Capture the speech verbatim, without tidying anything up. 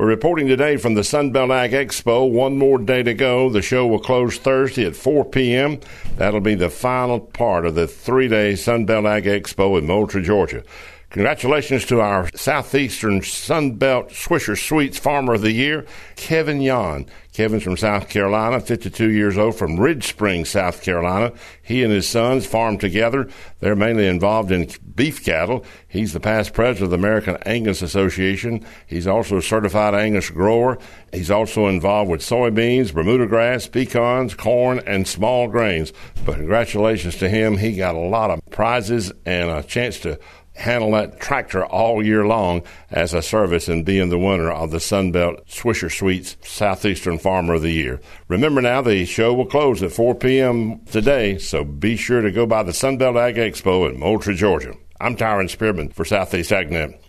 reporting today from the Sunbelt Ag Expo. One more day to go. The show will close Thursday at four p.m. That'll be the final part of the three-day Sunbelt Ag Expo in Moultrie, Georgia. Congratulations to our Southeastern Sunbelt Swisher Sweets Farmer of the Year, Kevin Yon. Kevin's from South Carolina, fifty-two years old, from Ridge Springs, South Carolina. He and his sons farm together. They're mainly involved in beef cattle. He's the past president of the American Angus Association. He's also a certified Angus grower. He's also involved with soybeans, Bermuda grass, pecans, corn, and small grains. But congratulations to him. He got a lot of prizes and a chance to handle that tractor all year long as a service and being the winner of the Sunbelt Swisher Sweets Southeastern Farmer of the Year. Remember now, the show will close at four p.m. today, so be sure to go by the Sunbelt Ag Expo in Moultrie, Georgia. I'm Tyron Spearman for Southeast AgNet.